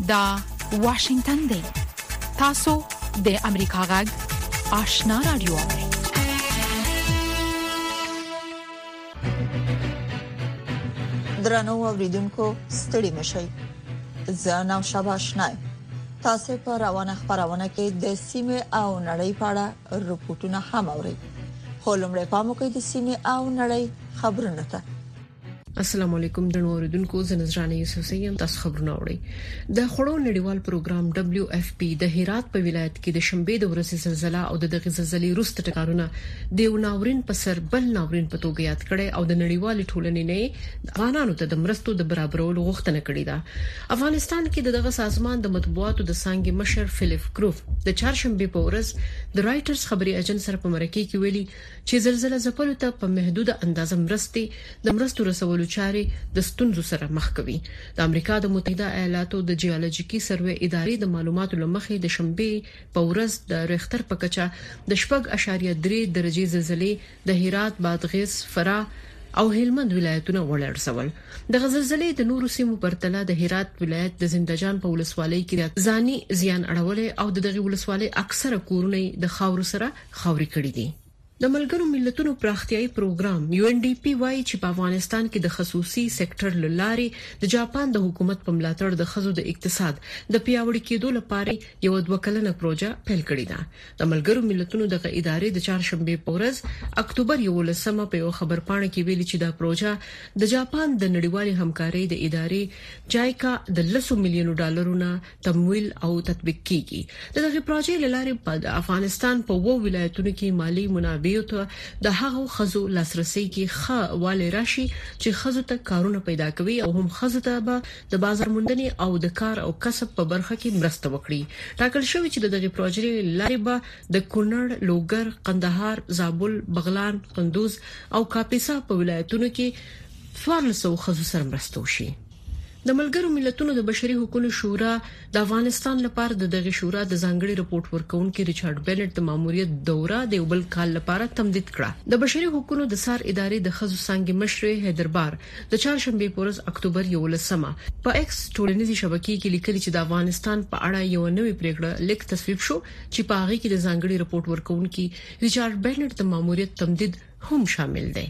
دا واشنگتن دی. تاسو د امریکا غږ آشنا رادیو. درنو اوریدونکو ستړي مشئ. زه نو شاباشنای. تاسو په روانه خبرونه کې د سیمه او نړۍ په اړه رپورټونه هم اورئ. خلومره پامو کې د سیمه او نړۍ خبرونه ته. السلام علیکم درنو اوریدونکو، زه نذرانه یوسف سیم. تاسو خبرونه اورئ. د خړو نړیوال پروګرام WFP د هرات په ولایت کې د شنبه د ورځې زلزلہ او د زلزلې وروسته ټکارونه د ناورین په سر بل ناورین په توګه یاد کړي او د نړیوال ټولنې نه افغانانو ته د مرستو د برابرولو غوښتنه کړې ده. افغانستان کې دغه سازمان د مطبوعاتو د څنګه مشر فلیپ کروف د چهارشنبه په ورځ د رائټرز خبري ایجنسی سره په مرکه کې ویلي چې زلزلہ ځپلو ته په محدوده اندازه مرستو رسولو چاري د ستونزو سره مخ کوي. د امریکا د متحده ایالاتو د جیولوژیکي سروې ادارې د معلوماتو لمخې د شنبه په ورځ د ریختر په کچه د 4.3 درجه زلزلې د هرات، بادغیس، فراه او هلمند ولایتونه ولړسول. د زلزلې د نورو سیمو پرتله د هرات ولایت د زندجان په ولسوالۍ کې ځاني زیان اړولې او دغه ولسوالۍ اکثره کورونه د خاورو سره خاوري کړي دي. د ملګرو ملتونو پراختیايي پروګرام UNDP وايي چې په افغانستان کې د خصوصي سېکټر لارې د جاپان د حکومت په ملاتړ د خزو د اقتصاد د پیاوړي کېدو لپاره یو دوکلنه پروژه پیل کړې ده. د ملګرو ملتونو د ادارې د چهارشنبه په ورځ اکتوبر 11 په یو خبرپاڼه کې ویلي چې دا پروژه د جاپان د نړیوالې همکارۍ د ادارې جایکا د $100 میلیون تمویل او تطبیق کیږي. دغه پروژې لاره په افغانستان په 2 ولایتونو کې مالی منابع ته د هغو خزو لاسرسي کې خواله راشي چې خزو ته کارونه پیدا کوي او هم خزو ته به د بازار موندنې او د کار او کسب په برخه کې مرسته وکړي. ټاکل شوی چې دغه پروژې لارې به د کونړ، لوګر، قندهار، زابل، بغلان، قندوز او کاپیسا په ولایتونو کې 1400 خزو سره مرسته وشي. د ملګرو ملتونو د بشري حقوقو شورا د افغانستان لپاره دغه شورا د ځانګړي رپورت ورکونکو ریچارډ بینټ د ماموریت دوره د یو بل کال لپاره تمدید کړه. د بشري حقوقو د سار ادارې د خزو څنګه مشر حیدربار د چهارشنبه په ورځ اکتوبر 11 په ایکس ټولنیزي شبکې کې لیکلي چې د افغانستان په اړه یو نوې پریکړه لیک تصویب شو چې په هغه کې د ځانګړي رپورت ورکونکو ریچارډ بینټ د ماموریت تمدید هم شامل دی.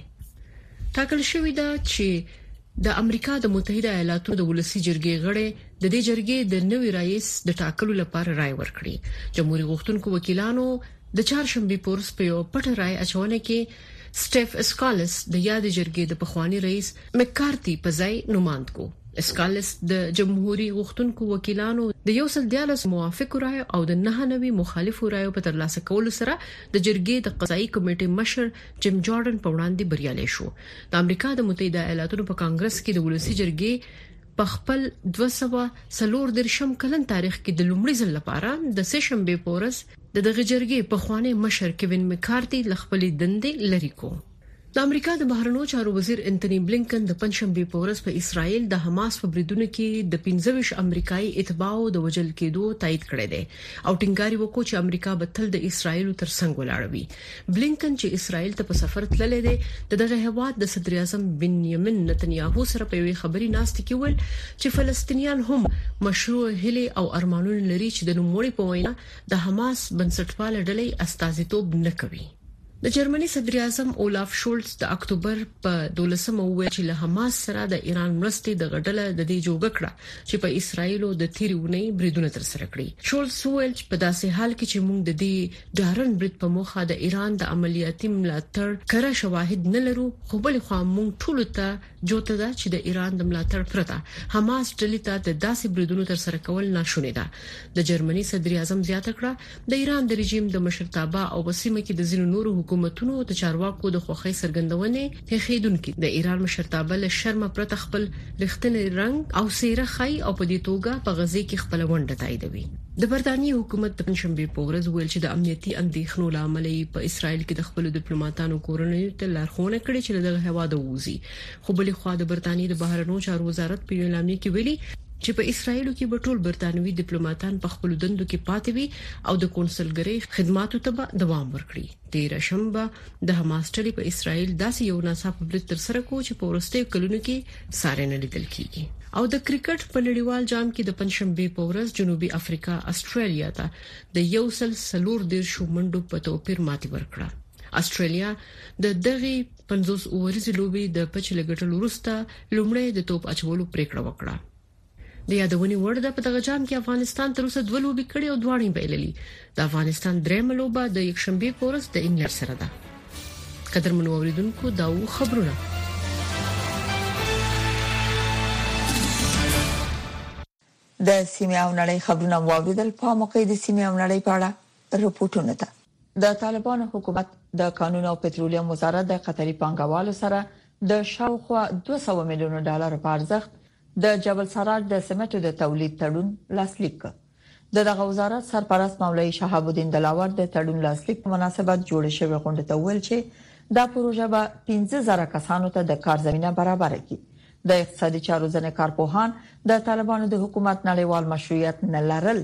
ټاکل شوی دا چې د امریکا د متحده ایالاتو د ولسی جرګې غړي د دې جرګې د نوي رئیس د ټاکلو لپاره رائے ورکړي. جمهوریت غوښتونکو وکیلانو د چهارشنبه په ورځ په یو پټ رائے اچونه کې سټیف اسکالس د یاد جرګې د پخوانی رئیس مکارتي په ځای نوماند کو. اسکالس د جمهوریت غوښتونکو وکیلانو د 114 موافق رائے او د 99 مخالف رائے په ترلاسه کولو سره د جرګې د قضایي کمیټې مشر جیم جارډن په وړاندې بریالي شو. د امریکا د متحده ایالاتو په کانګرس کې د ولسی جرګې په خپل 240 کلن تاریخ کې د لومړي ځل لپاره د سشنبه په ورځ د دغه جرګې په خوانی مشر کیوین مکارتي لخپلې دندې لري کو. د امریکا د بهرنیو چارو وزیر انټونی بلینکن د پنځشنبه په ورځ په اسرائیل د حماس په بریدونو کې د 15 امریکایي اتباعو د وژل کېدو تایید کړی دی او ټینګاري وکړ چې امریکا به تل د اسرائیل ترڅنګ ولاړوي. بلینکن چې اسرائیل ته په سفر تللی دی دغه هواد د صدر اعظم بنیامین نتنیاهو سره په یوه خبري ناستې کې ول چې فلسطینیان هم مشروع هلي او ارمانونه لري چې د نوموړي په وینا د حماس بنسټپال ډلې استازیتوب نه کوي. د جرمني صدر اعظم اولاف شولټز د اکتوبر په 12 وویل چې له حماس سره د ایران مرستې د غډله د دې جوګه کړه چې په اسرایل د تیرونی بریدونه تر سره کړي. شولټز وویل چې په داسې حال کې چې موږ د دې ډارن برید په موخه د ایران د عملیاتي ملاتړ کړه شواهد نه لرو، خو بل خو موږ ټول ته جوته ده چې د ایران د ملاتړ پرته حماس ډلې ته د داسې بریدونو تر سره کول ناشونی ده. د جرمني صدر اعظم زیاته کړه د ایران د رژیم د مشرتابه او وسیمه کې د ځینو نورو حکومتونو د چارواکو د خوخي سرګندونې هخیدونکو د ایران مشرتابه له شرم پرته خپل رښتینی رنګ او سیره خای او په دې توګه په غزه کې خپل ونډه تاییدوي. د بریټانیې حکومت د پنځشنبه په ورځ ویل چې د امنیتي اندېښنو لامل په اسرائیل کې د خپل ډیپلوماټانو کورنۍ ته لارښوونه کړې چې دغه هوا د ووزي. خو بلې خوا د بریټانیې د بهرنیو چارو وزارت په اعلامیه کې ویلي چې په اسرایل کې به ټول برتانوي ډیپلوماټان په خپل دندو کې پاتې وي او د کونسلګری خدماتو ته دوام ورکړي. د شنبه د حماس ټلې په اسرایل داسې یو ناڅاپه برید تر سره کو چې په ورستیو کلونو کې ساري نه لیدل کیږي. او د کرکټ په نړیوال جام کې د پنځشنبه په ورځ جنوبي افریقا استرالیا ته د 140 منډو په توپیر ماتې ورکړه. استرالیا د دغه 50 اوريزي لوبي د پچل ګټلو وروسته لومړی د توپ اچولو پریکړه وکړه. د یادونې وړ ده په دغه جام کې افغانستان تر اوسه 2 لوبي کړې او دواړې بایللې. د افغانستان درېمه لوبه د یکشنبه په ورځ د انګلند سره ده. قدرمنو اوریدونکو دا خبرونه. د سیمه او نړۍ خبرونه واوریدل. په موقع د سیمه او نړۍ په اړه رپورټونه ده. د طالبان حکومت د قانون او پټرولیم وزارت د قطري پانګوالو سره د شاوخوا 200 میلیون ډالر په ارزښت د جبل سراج د سمنټو د تولید تړون لاسلیک کړ. دغه وزارت سرپرست مولوی شهاب الدین دلاور د تړون لاسلیک په مناسبت جوړ شوی غونډه ته ویل چې دا پروژه به 15000 کسانو ته د کار زمينه برابر کړي. د اقتصادي چارو ځنې کارپوهان د طالبانو د حکومت نړیوال مشروعیت نه لرل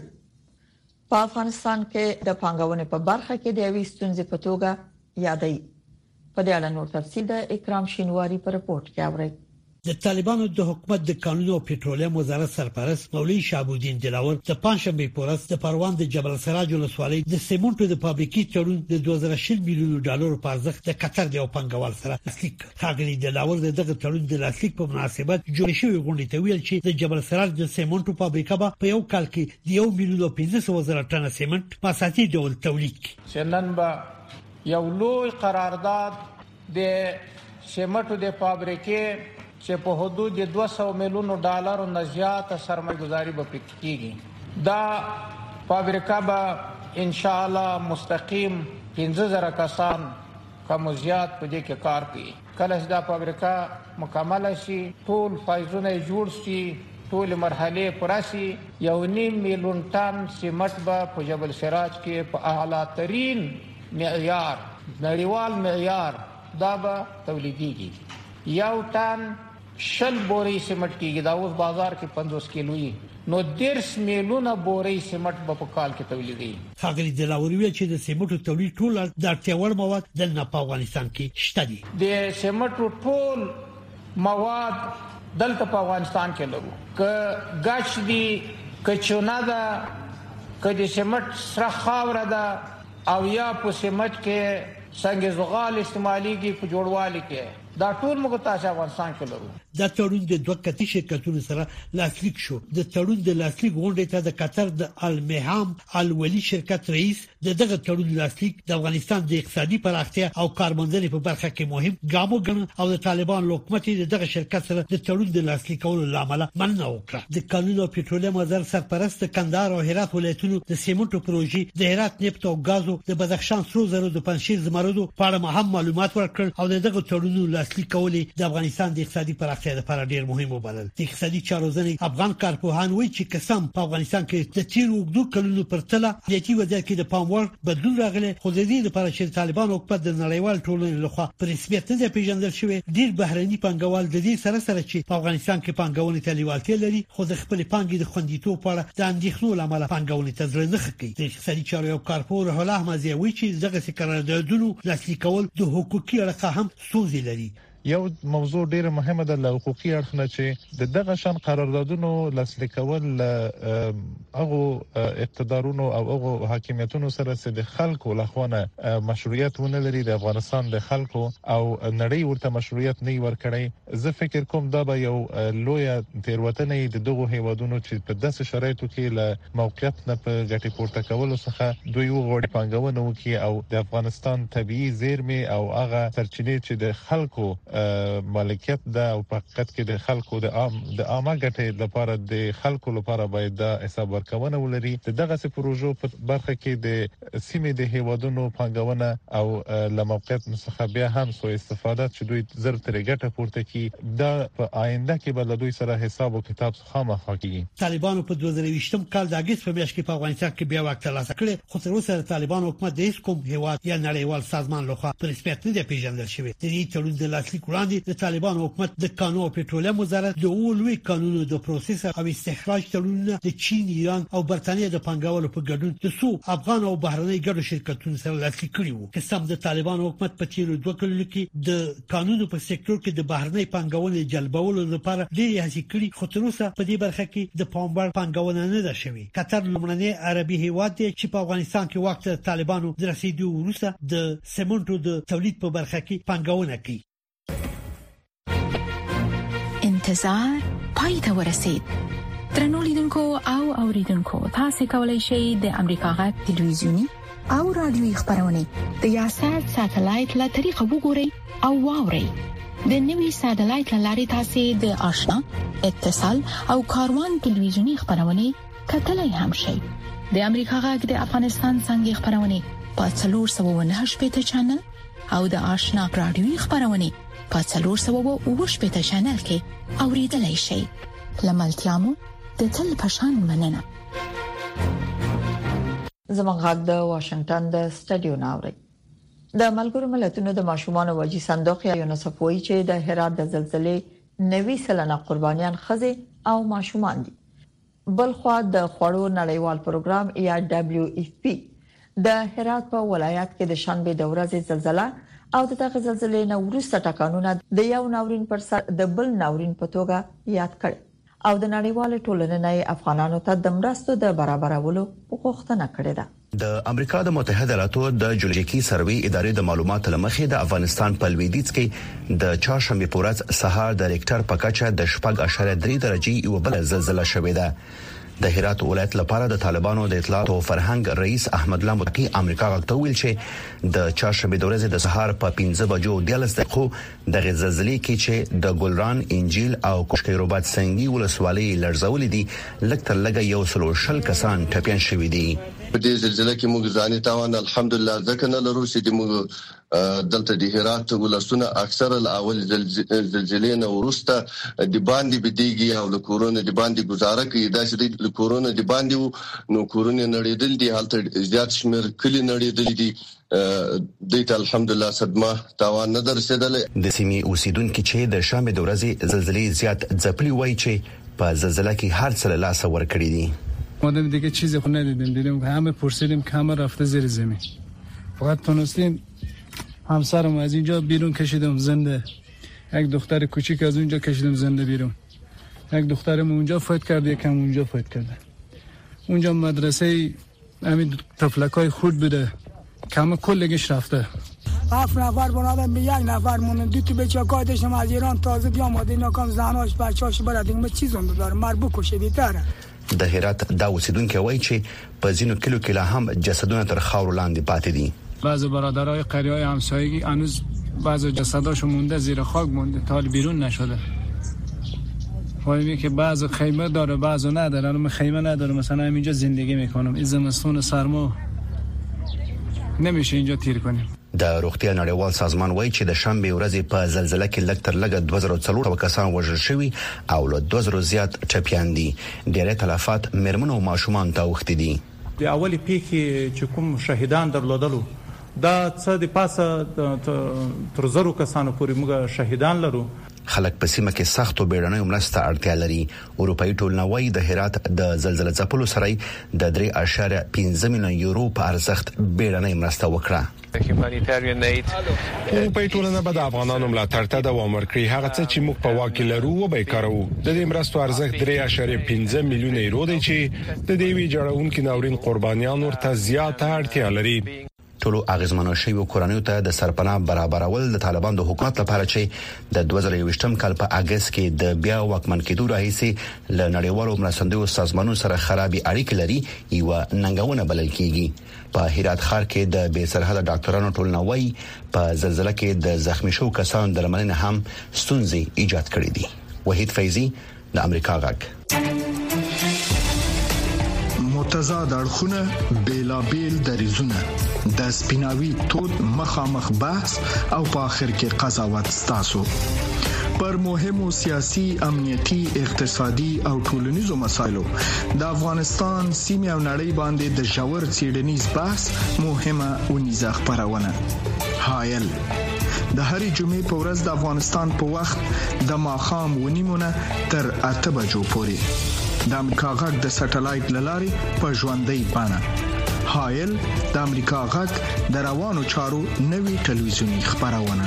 په افغانستان کې د پانګونې په برخه کې د یوې ستونزې په توګه یادوي. په دې اړه نور تفصیل د اکرام شینواری په رپورت کې اورئ. د طالبانو د حکومت د قانون او پټرولیم وزارت سرپرست مولوی شهاب الدین دلاور د پنځشنبه په ورځ د پروان د جبل سراج ولسوالۍ د سیمنټو د فابریکې تړون د 2020 میلیون ډالر په ارزښت د قطر د پنګوال سره لاسلیک. ښاغلي دلاور دغه تړون د لاسلیک په مناسبت جوړ شوی غونډه ته ویل چې د جبل سراج د سیمنټو فابریکه په یو کال کې د 1 میلیون 500,000 ټن سیمنټ په اساسي ډول تولید کړي. نن به یو لوی قرارداد د سیمنټو د فابریکې چې په حدود 200 میلیون ډالر نه زیات سرمایه‌گذاری به پکېږي. دا فابریکه به ان شاء الله مستقیم 15000 کسان کوم زیات په دې کې کار کوي. کله چې دا فابریکه مکمل شي ټول فایزونه جوړ شي ټول مرحله پراسي 1.5 میلیون ټن سیمنټ به په جبل سراج کې په اعلی ترين معیار نړیوال معیار دا به تولیديږي. یو ټن شل بوري سیمنټ کېږي. دا اوس بازار کې 50 کیلوي نو 10 میلیون بوري سیمنټ په کال کې تولیدي. ښاغلي دلاور ویل چې د سیمنټو تولید ټول د اړتیا وړ مواد د افغانستان کې شته دي. د سیمنټو ټول مواد دلته په افغانستان کې لرو. ک غاښ دي کچونه ده ک د سیمنټ سره خاور ده او یا په سیمنټ کې څنګه زغال استعماليږي په جوړوالي کې دا ټول موږ تاسو افغانستان کې لرو. دا تړون د دوه کتي شرکتونو سره لاسلیک شو. د تړون د لاسلیک غونډه ته د قطر د المهام الولي شرکت رئیس دغه تړون لاسلیک د افغانستان د اقتصادي پراختیا او کارمندنې په برخه کې مهم ګام وګڼل او د طالبان حکومت دغه شرکت سره د تړون د لاسلیکولو لامل مننه وکړه. د قانون او پټرولیم وزارت سرپرست کندهار او هرات ولایتونو د سیمنټو پروژې د هرات نفت او غازو د بدخشان سرو زرو د پنځشیر زمردو په اړه مهم معلومات ورکړل او دغه تړون لاسلیک کولې د افغانستان د اقتصادي پراختیا لپاره ډیر مهم وبلل. د اقتصادي چارو ځنې افغان کارپوهان وایي چې قسم په افغانستان کې د تیر وګړو کلونو پر تله د یتي وضعیت کې د پاموړ بدلون راغلی. خو د دې لپاره چې طالبان حکومت د نړیوال ټولنې لخوا په رسمیت نه پیژندل شوی ډیر بهرني پانګوال د دې سره چې په افغانستان کې پانګونې ته لیوالتیا لري خو د خپل پانګې د خوندیتوب په اړه د اندېښنو لامل پانګونې ته ځل نه کوي. د اقتصادي چارو یو کارپوه روح الله احمدی وایي چې دغه قراردادونو لاسلیکول د حقوقي اړخ هم ستونزې لري. یو موضوع ډیره مهمه ده له حقوقي اړخ نه چې دغه شان قراردادونو لاسلیکول هغه اقتدارونو او هغه حاکمیتونو سره چې د خلکو لخوانه مشروعیت ونه لري د افغانستان د خلکو او نړۍ ورته مشروعیت نه ورکړي. زه فکر کوم دا به یو لوی تیروتنه د دغه هیوادونو چې په داسې شرایطو کې له موقعیت نه په ګټه پورته کولو څخه دوی وغوړي پانګونه وکړي او د افغانستان طبيعي زیرمې او هغه سرچینې چې د خلکو مالکیت ده او په حقیقت کې د خلکو د عامه ګټې لپاره د خلکو لپاره باید د حساب ورکونه ولري. دغه څه پروژو په برخه کې د سیمې د هیوادونو پانګونه او له موقعیت څخه بیا هم سو استفاده چې دوی زر تر ګټه پورته کی دا په آینده کې بل دوی سره حساب او کتاب خامخا کوي. طالبانو په 2020م کال د اگست په میاشت کې په افغانستان کې بیا وخت ترلاسه کړ خو تر اوسه طالبان حکومت د هیڅ کوم هیواد یا نړیوال سازمان لخوا په رسمیت نه پیژندل شوی. د دې تړون د لاسلیک لاسلیک وړاندې د طالبان حکومت د کانونو او پټرولیم وزارت د اولوي قانونو د پروسس او استخراج تړونونه د چین، ایران او برتانیې د پنګاولو په ګډون د سو افغان او بهرنۍ ګډو شرکتونو سره لاسلیک کړي وو. که سم د طالبان حکومت په تیرو 2 کلونو کې د قانونو په سکتور کې د بهرنۍ پنګاونې جلبولو لپاره ډېری هڅې کړې، خو تر اوسه په دې برخه کې د پامبر پنګاونه نه ده شوې. قطر لومړنی عربي هیواد دی چې په افغانستان کې وخت طالبانو د رسیدو وروسته د سمنټو د تولید په برخه کې پنګاونه کوي. انتظار پای ته ورسید. درنو لیدونکو او اوریدونکو، تاسو کولی شئ د امریکا غږ ټلویزیونی او رادیوي خبرونه د یاشات ساتلایت له طریقو وګورئ او واورئ. د نوي ساتلایت لارې تاسو د آشنا، اتصال او کاروان ټلویزیونی خبرونه کتلای هم شئ. د امریکا غږ د افغانستان څنګه خبرونه په 498 چینل او د آشنا رادیوي خبرونه په 498 چینل کې اوریدلای شئ. لملتيامو د تل پشان مننه. زموږ غږ د واشنگټن د سټډیو ناوړي. د ملګرو ملتونو د ماشومان وجي صندوق یونیسف وایي چې د هرات د زلزلې 90 سلنه قربانيان خزه او ماشومان دي. بلخوا د خوړو نړیوال پروګرام یا WFP د هرات په ولایت کې د شنبه د ورځې زلزلہ او د دغه زلزلې نو وروسته ټکانونه د یو ناورین پر سر د بل ناورین په توګه یاد کړي او د نړیوال ټولنې نه افغانانو ته د مرستو د برابرولو غوښتنه کړې ده. د امریکا د متحده ایالاتو د جیولوژیکي سروې ادارې د معلوماتو لمخې د افغانستان په لویدیځ کې د چهارشنبه په ورځ سهار د ریکټر په کچه د 4.3 درجې یو بل زلزلہ شوې ده. د هرات ولایت لپاره د طالبانو د اطلاعات او فرهنګ رئیس احمد الله متقی امریکا غوښتل ویل چې د چهارشنبه د ورځې د سهار په 15 بجو د لسدقو د زلزلې کې چې د ګلران، انجیل او کوشکیروباد سنگي ولسوالۍ لړزولې دي، لکه لګه یو سلو شل کسان ټپيان شوي دي. په دې زلزلې کې موږ ځاني تاوان الحمدلله ځکه نه لرو چې موږ دلته د هرات ولسونه اکثر الاول زلزلې نه ورسته د باندې بدیږي او له کورونا د باندې گزاره کوي. دا چې د کورونا د باندې نو کورونا نړیدل دي، حالت زیات شمیر کلی نړیدل دي. د الحمدلله صدمه تاوان نه درسیدل. د سیمې اوسیدونکو چې د شنبه د ورځې زلزلې زیات ځپلي وای چې په زلزلہ کې هر څه لاس ور کړی دي. ما دیگه چیزی خود ندیدیم که همه پرسیدیم که همه رفته زیر زمین. فقط تونستیم همسرم از اینجا بیرون کشیدم زنده، یک دختر کوچیک از اونجا کشیدم زنده بیرون، یک دخترم اونجا فوت کرد، یکم اونجا فوت کرده. اونجا مدرسه همین طفلکای خود بوده که همه کلگش رفته. 7 نفر بنادم به 1 نفر مونن. 2 تا بچه کار داشتم از ایران تازه بیامد، اینا کام زناش بچه‌اش برادین ما چیزون داره مر بکشه بیتره. د هرات د اوسیدونکو وایي چې په ځینو کلو کې لا هم جسدونه تر خاور لاندې پاتې دي. بعضی برادرای قریه‌های همسایگی هنوز بعضی جسداشون مونده زیر خاک مونده تا بیرون نشده. فهمیدی که بعضی خیمه داره بعضی نداره. من خیمه ندارم، مثلا همینجا زندگی میکنم. این زمستون سرما نمیشه اینجا تیر کنیم. د روغتیا نړیوال سازمان وایي چې د شنبه ورځې په زلزلہ کې لږ تر لږه 2400 کسان وژل شوي او له 2000 زیات ټپيان دي. ډېر تلفات مېرمنو او ماشومان ته وختي دي. د اولی پیښې چې کوم شهیدان درلودلو دا څه د پاسه تر 1000 کسانو پورې موږ شهیدان لرو. خلک په سیمه کې سختو بیړنیو مرستو اړتیا لري. اروپאי ټولنوي د هرات د زلزلې ځپلو سره د 3.5 میلیون یورو په ارزښت بیړنۍ مرسته وکړه. اروپאי ټولنه به د افغانانو ملاتړ ته دوام ورکړي. هغه څه چې موږ په واکه لرو و به کارو. د دې مرستو ارزښت 3.5 میلیون یورو دی چې د دې وی جوړونکو ناورین قربانیان ورته زیاته اړتیا لري. ټولو اغیزمنو شویو کورنیو ته د سرپناه برابرول د طالبان د حکومت لپاره چې د 2021م کال په اگست کې د بیا واکمن کېدو راهیسي ل نړیوالو مرستندویو سازمانونو سره خرابې اړیکې لري یو ننګونه بلل کیږي. په هرات ښار کې د بې سرحده ډاکټرانو ټولنوي په زلزلہ کې د زخمی شو کسانو درملنه هم ستونزې ایجاد کړې دي. وحید فیضی د امریکا غږ. متضاد اړخونه بیلابیل دریزونه د سپیناوي تود مخامخ بحث او په اخر کې قضاوت ستاسو پر مهمو سیاسي، امنیتي، اقتصادي او ټولنیزو مسایلو د افغانستان سیمه او نړۍ باندې د ژور څېړنیز بحث مهمه ونیزه خبرونه. هایل د هرې جمعې په ورځ د افغانستان په وخت د ماښام 9:30 تر 8 بجو پورې د امریکا غږ د سټلایټ لارې په ژوندۍ بڼه هایل د امریکا غږ د روانو چارو نوي ټلویزیونی خبرونه.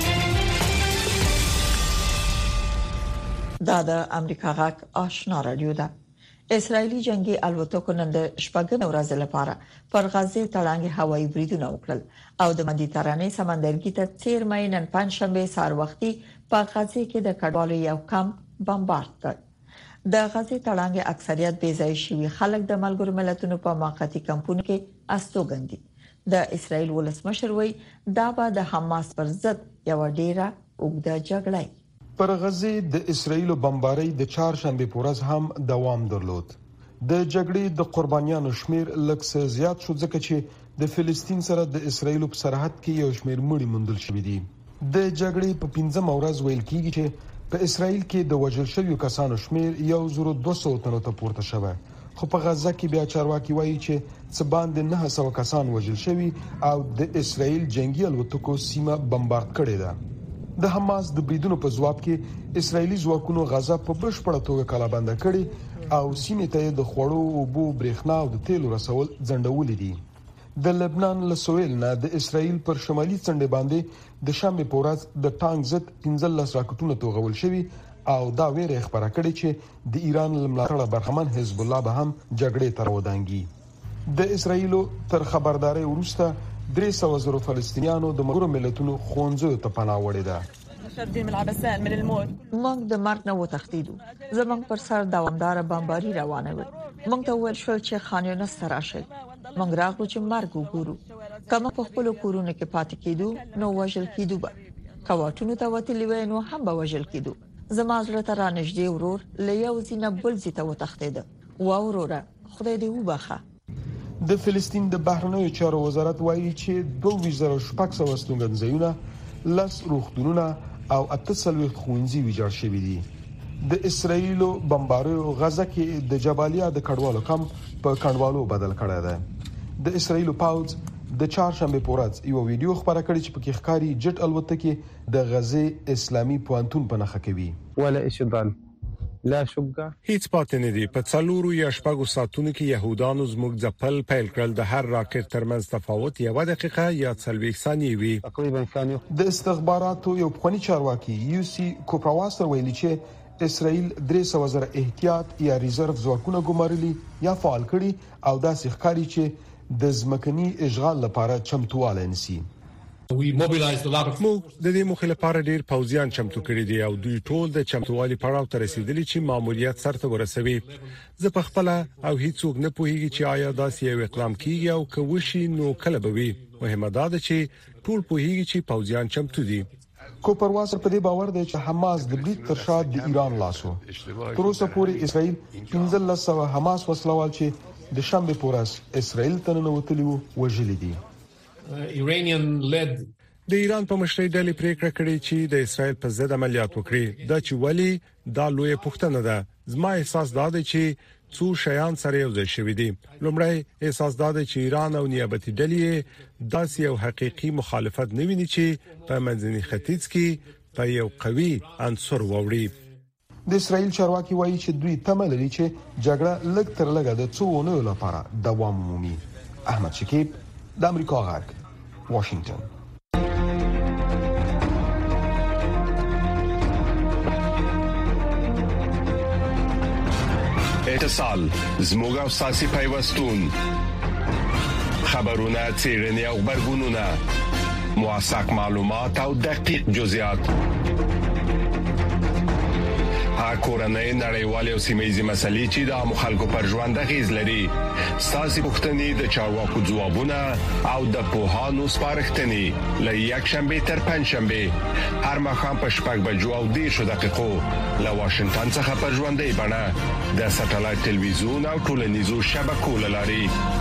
دا د امریکا غږ آشنا رادیو ده. اسرایلی جنگي الوتکو نن د شپږم ورځ لپاره پر غزه تړانګي هوایي بریدونه وکړل او د مدیترانې سمندرګي ته څیرمه نن پنځشنبه سهار وختي په غزه کې د کډوالو یو کمپ بمبارد کړ. د غزه تړانګي اکثریت بې ځای شوي خلک د ملګرو ملتونو په موقتی کمپونو کې استوګندي. د اسرایل ولسمشر وایي دا به د حماس پر ضد یو ډیره اوږده جګړه پر غزه د اسرایل بمبارۍ د چهارشنبه په ورځ هم دوام درلود. د جګړې د قربانیانو شمیر لکه زیات شو ځکه چې د فلسطین سره د اسرایل په سرحد کې یو شمیر مړي موندل شوی دي. د جګړې په 15 ورځ ویل کیږي چې په اسرایل کې د وژل شویو کسانو شمیر 1200 تنو ته پورته شوی، خو په غزه کې بیا چارواکي وایي چې څه باندې 900 کسان وژل شوی او د اسرایل جنگي الوتکو سیمه بمبارد کړې ده. د حماس د بریدونو په ځواب کې اسرایلی ځواکونو غزه په بشپړه توګه کلابند کړي او سیمې ته د خوړو او بو برېښنا او د تیلو رسول ځنډولې دي. د لبنان له سویل نه د اسرایل پر شمالي څنډه باندې د شنبه په ورځ د ټانک ضد 15 راکټونو توغول شوی او دا ویره خبره کړې چې د ایران لملاتړ برخمن حزب الله به هم جګړې تر ودانګي. د اسرایلو تر خبرداري وروسته 300,000 فلسطینیانو د ملګرو ملتونو خونځو ته پناه وړي ده. موږ د مرګ نه وتښتیدو. زموږ پر سر دوامدار بمباري روانه و. موږ ته ویل شو چې خان یونس تراشل. موږ راغلو چې مرګ وګورو. کوم په خپل کورونه کې پاتې کېدو نو وژل کېدو به. کواټونو ته وتلی وای نو هم به وژل کېدو. زما زړه ته رانږدې ورور له یو ځینه بل ځای ته وتښتید. و وروره خدای دې وبخښه. د فلسطین د بهرنیو چارو وزارت وایي چې 2600 استوګنځایونه، 10 روغتونونه او 38 ښوونځي ویجاړ شوي دي. د اسرایلو بمباریو غزه کې د جبالیا د کډوالو کمپ په کډوالو بدل کړی دی. د اسرایلو پاوځ د چهارشنبه په ورځ یو ویډیو خبره کړې چې پکې ښکاری جټ الوتکې د غزه اسلامي پوهنتون په نخښه کوي. ولا شيء ضل لا شقه هیڅ پاتې نه دی. په څلورو یا شپږو ساعتونو کې يهودانو زموږ ځپل پیل کړل. د هر راکټ ترمنځ تفاوت 1 دقیقه یا 40 ثانیې وي. تقریبا ثانیه. د استخباراتو یو پخوانی چارواکي یوسی کوپراواستر ویلي چې اسرائیل 300,000 احتیاط یا ریزرو ځواکونه ګمارلي یا فعال کړي او داسې ښکاري چې د ځمکني اشغال لپاره چمتواله نسی. موږ د دې مخې لپاره ډیر پوځیان چمتو کړي دي او دوی ټول د چمتووالي پړاو ته رسیدلي چې ماموریت سرته ورسوي. زه په خپل او هیڅوک نه پوهیږي چې آیا داسې یو اقدام کیږي او کوشي نو کله به وي. مهمه ده چې ټول پوهیږي چې پوځیان چمتو دي. کوپرواسر په دې باور دی چې حماس د برید تر شا د ایران لاسو. تر اوسه پورې اسرائیل 1500 حماس وسلوال چې د شنبه په ورځ اسرائیل ته ننوتلي وو وژلي دي. د ایران په مشرۍ ډلې پریکړه کړې چې د اسرائیل په ضد عملیات وکړي. دا چې ولی دا لوی پوښتنه ده. زما احساس دا دی چې څو شیان سره یو ځای شوي دي. لومړی احساس دا دی چې ایران او نیابتي ډلې داسې یو حقيقي مخالفت نه ویني چې په منځني ختیځ کې په یو قوي عنصر ووري. د اسرائیل چارواکي وایي چې دوی تمه لري چې جګړه لږ تر لږه د څو ونو لپاره دوام ومومي. احمد شکیب د امریکا غږ واشنگټن. اتصال زموږ او ساسي پیوستون خبرونه چیرنی او خبرګونونه موثق معلومات او دقیق جزئیات کورنۍ نړیوالې او سیمه‌یزې مسلې چې د مخالکو پر ژوند غیز لري. ساسي پښتنې د چارواکو ځوابونه او د پوهانو سپارښتنې ل یکشنبه تر پنځشنبه هر مخام په 6:10 له واشنگټن څخه پر ژوندۍ بڼه د ساتلایت ټلویزیون او ټولنیزو شبکو لاري.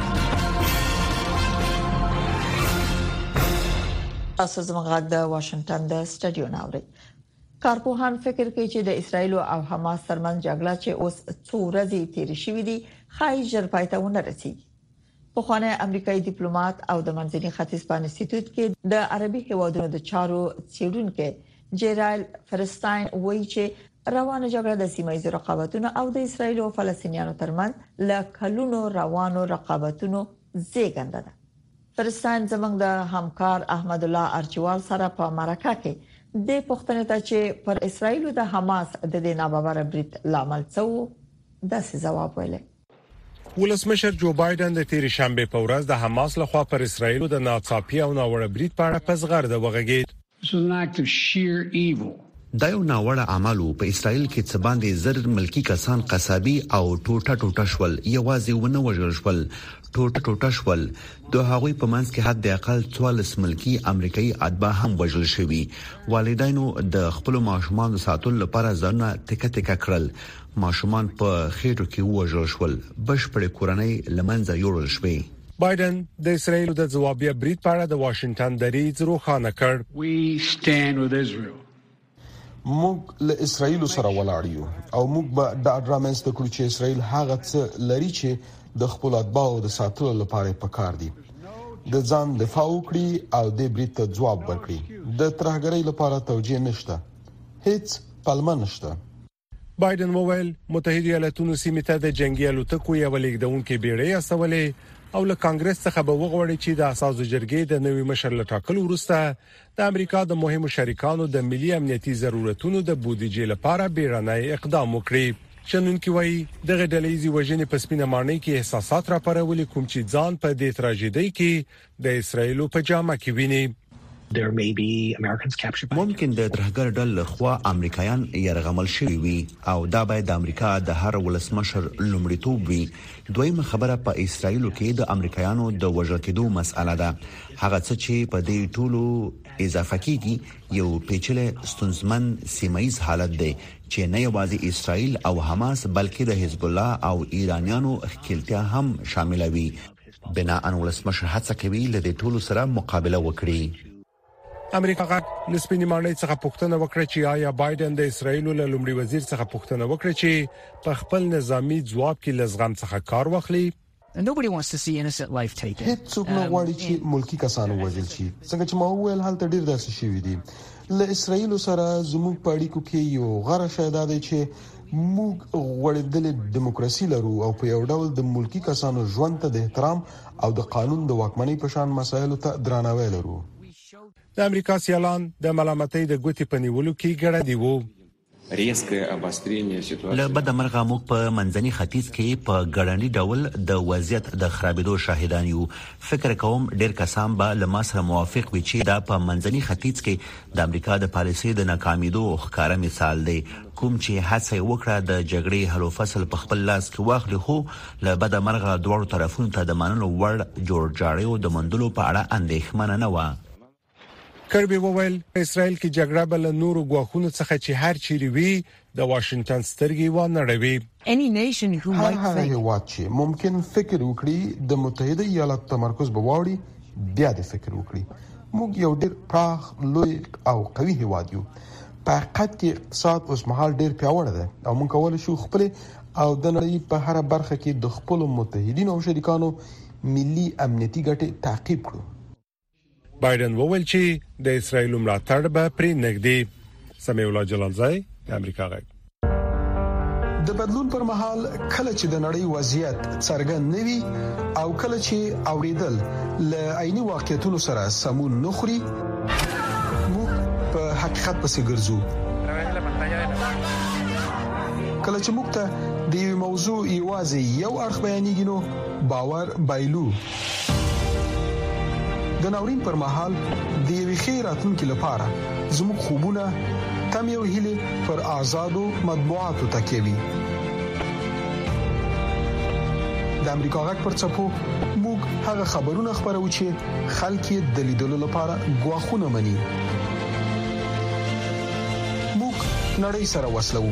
تاسو زموږ د واشنگټن د سټډیو ناوړي. کارپوهان فکر کوي چې د اسرایل او حماس ترمنځ جګړه چې اوس څو ورځې تیر شوې دي خای ژر پای ته ونه رسیږي. پخوانی امریکایي ډیپلوماټ او د منځني ختیځ په انسټیټیوټ کې د عربي هیوادونو د چارو څېړونکو جیرال فرستاین وایي چې روانه جګړه د سیمایي رقابتونو او د اسرایل او فلسطینیانو ترمنځ له کلونو روانو رقابتونو زیږنده ده. فرستاین زموږ د همکار احمد الله ارچوال سره په مرکه کې د پښتنې ته چې پر اسرایل او د حماس د دې ناببره برید لامل څه و داسې جواب ویل. ولسمشر جو بایدن د تیر شنبه په ورځ د حماس لخوا پر اسرایل د ناڅاپي او ناوړه برید په اړه پزغرده وغږید. دا یو ناوړه عمل په اسرایل کې څه باندې زر ملکی کسان قصابي او ټوټه شول، یوازې ونه وژل شول، ټوټه شول. د هغوی په منځ کې حد اقل 44 ملکی امریکایي اتباع هم وژل شوي. والدینو د خپل ماشومان ساتلو لپاره ځانونه تکه کړل. ماشومان په خېټو کې وژل شول، بشپړ کورنۍ لمنځه یوړل شوې. بایدن د اسرایل د ځوابي برید په اړه د واشنگټن دریځ روښانه کړ. موږ له اسرایل سره ولاړ یو او موږ به د ډرامنس د کړو چې اسرایل هغه څه لري چې د خپل اتباعو د ساتلو لپاره پکار دي، د ځان دفاع وکړي او د برید ته ځواب ورکړي. د ترهګرۍ لپاره توجیه نشته، هیڅ پلمه نشته. بایدن وویل متحده ایالاتونو سیمه ته د جنگي الوتکو یو لیږدونکو بیړۍ استولې او له کانګرس څخه به وغوړي چې د اساسو جرګې د نوي مشر لټاکلو وروسته د امریکا د مهمو شریکانو د ملي امنیتي ضرورتونو د بودیجې لپاره بیړنی اقدام وکړي. شنونکي وایي دغه ډلېزي وژنې په سپینه مانۍ کې احساسات راپارولي، کوم چې ځان په دې تراژیدۍ کې د اسرایل په جامه کې ویني. ممکن د ترهګر ډلې خوا امریکایان يرغمل شوي وي او دا باید د امریکا د هر ولسمشر لومړیتوب وي. دویمه خبره په اسرایل کې د امریکایانو د وژل کېدو مسأله ده. هغه څه چې په دې ټولو اضافه کیږي یو پیچلې ستونزمن سیمایي حالت دی چې نه یوازې اسرایل او حماس بلکې د حزب الله او ایرانیانو ښکېلتیا هم شامل وي. بنا ان ولسمشر هڅه کوي له دې ټولو سره مقابله وکړي. امریکا غاټ لسپینی مانۍ څخه پوښتنه وکړه چې آیا بایدن د اسرایل له لومړي وزیر څخه پوښتنه وکړه چې په خپل نظامی ځواب کې لزغم څخه کار واخلي. هیڅوک نه غواړي چې ملکی کسان وژل شي. څنګه چې ما وویل هلته ډیر داسې شوي دي. له اسرایل سره زموږ په اړیکو کې یو غره شایده دی چې موږ غوړېدلې دیموکراسي لرو او په یو ډول د ملکی کسانو ژوند ته د احترام او د قانون د واکمنۍ په شان مسایلو ته درناوی لرو. د امریکا سیالان د ملامتۍ د ګوتې په نیولو کې ګړندي وو. له بدمرغه موږ په منځني ختیځ کې په ګړندي ډول د وضعیت د خرابېدو شاهدان یو. فکر کوم ډېر کسان به له ما سره موافق وي چې دا په منځني ختیځ کې د امریکا د پالیسۍ د ناکامیدو ښکاره مثال دی. کوم چې هڅه وکړه د جګړې حل او فصل په خپل لاس کې واخلي، خو له بدمرغه دوه طرفونو ته د منلو وړ جوړجاړیو د مندلو په اړه اندېښمنه نه و. کربي وویل اسرائیل کې جګړه بل نورو غواخونو څخه چې هر چیرې وي د واشنگټن سترګې و نه ړوي. هر هیواد چې ممکن فکر وکړي د متحده ایالاتو تمرکز بواړي بیا د فکر وکړي. موږ یو ډېر پراخ لوی او قوي هیواد یو. په حقیقت کې اقتصاد اوس مهال ډېر پیاوړی دی او موږ کولای شو خپل او د نړۍ په هر برخه کې د خپل متحدینو او شریکانو ملي امنیتي ګټې تعقیب کړو. بایدن وویل چې د اسرایل ملاتړ به پرې نږدې. سمیع الله جلالزای د امریکا غږ. د بدلون پر مهال کله چې د نړۍ وضعیت څرګند نوي او کله چې اوریدل له عیني واقعیتونو سره سمون نخري، موږ په حقیقت پسې ګرځو. کله چې موږ ته د یو موضوع یوازې یو اړخ بیانېږي نو باور بایلو. د ناورین پر مهال د یوې خیراتونکو لپاره زموږ خوبونه تم یو هیله پر آزادو مطبوعاتو تکیوي. د امریکا غږ پر څپو موږ هغه خبرونه خبرو چې خلک یې د لیدلو لپاره غواخونه مني. موږ نړۍ سره وسلو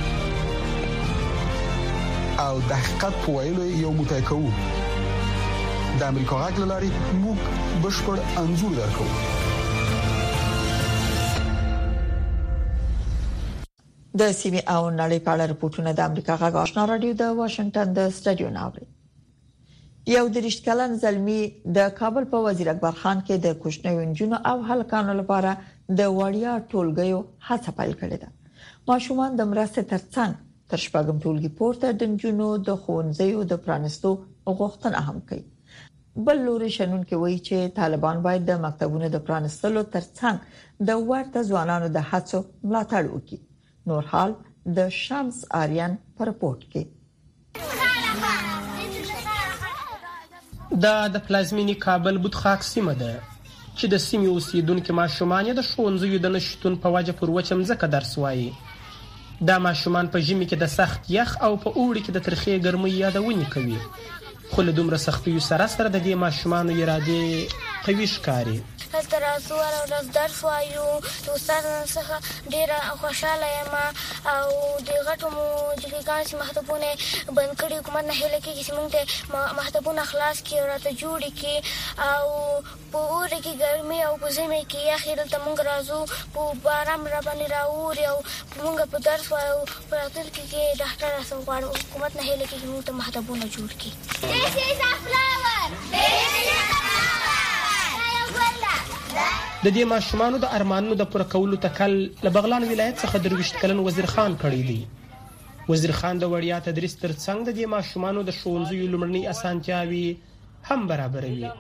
او د حقیقت په ویلو یو موټی کوو. د امریکا غږ لاري موږ بشپړ انځور درکو. د سیمه او نړۍ په اړه راپورټونه د امریکا غږ آشنا رادیو د واشنگټن د سټډیو ناوړي. یو 30 کلن زلمی د کابل په وزیر اکبر خان کې د کوچنیو انجونو او هلکانو لپاره د وړیا ټولګیو هڅه پیل کړې ده. ماشومان د مرستې ترڅنګ تر شپږم ټولګي پورته د انجونو د ښوونځیو د پرانستو غوښتنه هم کوي. بل لوري شنن کې وایي چې طالبان باید د مکتبونو د پرانستلو ترڅنګ د ورته ځوانانو د هڅو ملاتړ وکړي. نور حال د شمس آریان پر رپورت کې. د پلازمینی کابل بوتخاک سیمه ده چې د سیمې اوسیدونکو ماشومان د ښوونځیو د نشټون په وجه پر وچم ځکه درس وایي. دا ماشومان په ژمي کې د سخت یخ او په اوړي کې د ترخې ګرمۍ یادونه کوي. خو له دومره سختیو سره د دې ماشومانو ارادې قوي ښکاري. هلته راځو او درس وایو. د استاد څخه ډیره خوشاله یم او د غټو مو چې کانسي مکتبونه بند کړي حکومت نه هله کې چې موږ ته مکتبونه خلاص کړي او راته جوړ کړي او په اوړي کې ګرمي او په ژمي کې یخ دلته موږ راځو په باران را باندې راوري او موږ په درس وایو. په راتلونکي کې ډاکټر راسم غواړو حکومت نه هله کې موږ ته مکتبونه جوړ کړي. This is a flower. This is a flower. د دې ماشومانو د ارمانونو د پوره کولو تکل له بغلان ولایت څخه 23 کلن وزیر خان کړی دی. وزیر خان د وړیا تدریس ترڅنګ د دې ماشومانو د ښوونځیو لومړنۍ اسانتیاوي هم برابروي.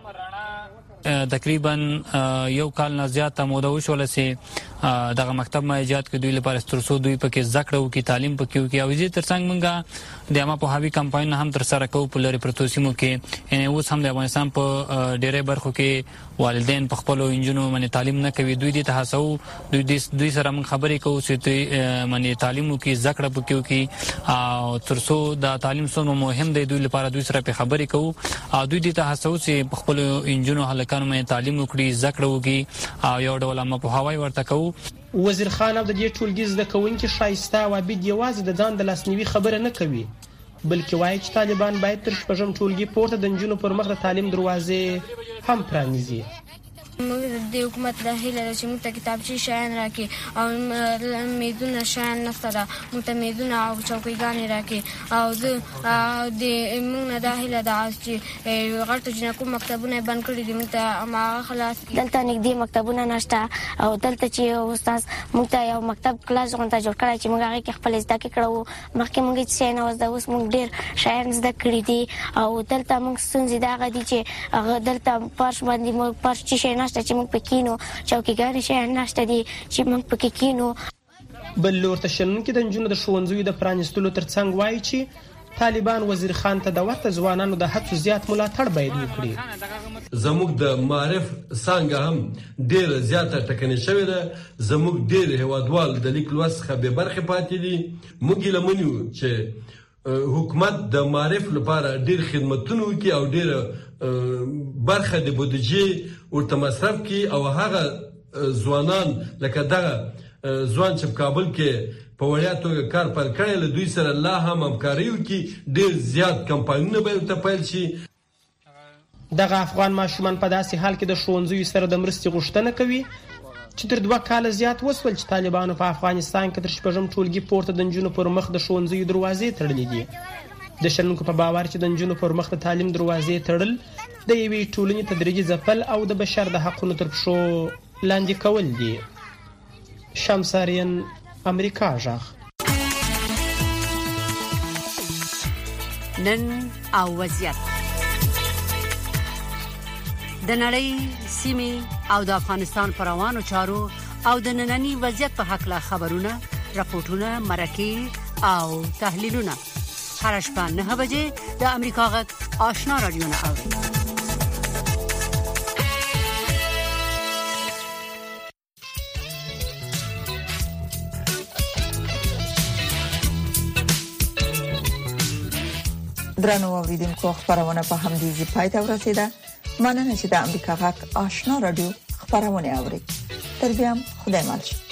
تقریبا یو کال نه زیاته موده وشوله چې دغه مکتب ما ایجاد کړ دوی لپاره ترڅو دوی پکې زده کړو کې تعلیم پکې وکړي او دې ترڅنګ موږ د عامه په هاوی کمپاین هم تر سره کوو په لری پروتوسیمو کې. یعنی اوس هم د افغانستان په ډېرې برخو کې والدین په خپل انجونو باندې تعلیم نه کوي. دوی دې ته هڅو دوی سره موږ خبرې کوو چې دوی باندې تعلیم وکړي زده کړه پکې وکړي او ترڅو د تعلیم څومره مهم دی دوی لپاره دوی سره په خبرې کوو او دوی دې ته هڅو چې په خپل انجونو هلکانو باندې تعلیم وکړي زده کړه وکړي او یو ډول عامه په هاوی ورته کوو. وزیر خان د دې ټولګي زده کوونکي شایسته او عبید یوازې د ځان د لاسنیوي خبره نه کوي بلکې وایي چې طالبان باید تر شپږم ټولګي پورته د نجونو پر مخ د تعلیم دروازې هم پرانیزي. موږ د حکومت له هیله چې موږ ته کتابچې شیان راکړي او میدونه شیان نشته ده موږ ته میدونه او چوکیګانې راکړي او زه د موږ نه دا هیله ده چې غټو جنکو مکتبونه بند کړي دي موږ ته هماغه خلاص کړي. دلته نږدې مکتبونه نشته او دلته چې استاد موږ ته یو مکتب کلاس غونډه جوړ کړی چې موږ هغه کې خپل زده کړو. مخکې موږ هیڅ شی نه وزده اوس موږ ډېر شیان زده کړي دي او دلته موږ ستونزې دغه دي چې هغه دلته فرش باندې موږ فرش چې نشته چې موږ پکینو چوکیګانې شي نشته دي چې موږ پکې کینو. بل لور ته شنونکي د نجونو د ښوونځیو د پرانیستلو ترڅنګ وایي چې طالبان وزیر خان ته د ورته ځوانانو د هڅو زیات ملاتړ باید وکړي. زموږ د معرف څنګه هم ډېر زیاته ټکنۍ شوې ده. زموږ ډېر هیوادوال د لیک لوست څخه بې برخې پاتې دي. موږ لمنو چې حکومت د معرف لپاره ډېر خدمتونه وکړي او ډېر برخه د بودیجې ورته مصرف کی او هغه ځوانان لکه دغه ځوان چې په کابل کې په وړیا توګه کار پیل کړی له دوی سره لا هم همکاري وکړي. ډېر زیات کمپاینونه به ورته پیل شي. دغه افغان ماشومان په داسې حال کې د ښوونځیو سره د مرستې غوښتنه کوي چې تر 2 کاله زیات وسول چې طالبانو په افغانستان کې تر شپږم ټولګي پورته د نجونو پر مخ د ښوونځیو دروازې تړلې دي. د شنونکو په باور چې د نجونو پر مخ د تعلیم دروازې تړل د یوې ټولنې تدریجي ځپل او د بشر د حقونو تر پښو لاندې کول دي. شمساریان امریکا ژغ. نن او وضعیت د نړۍ سیمې او د افغانستان پر روانو چارو او د ننني وضعیت په حق لا خبرونه راپورټونه مرکې او تحلیلونه هر شپه 9 بجې د امریکا غږ آشنا رادیو نه اوري. درنو اوریدونکو خبرونه په همدې ځای پای ته ورسیده. مننه چې د امریکا غږ آشنا رادیو خبرونه اوري. تر بیا خدای مل.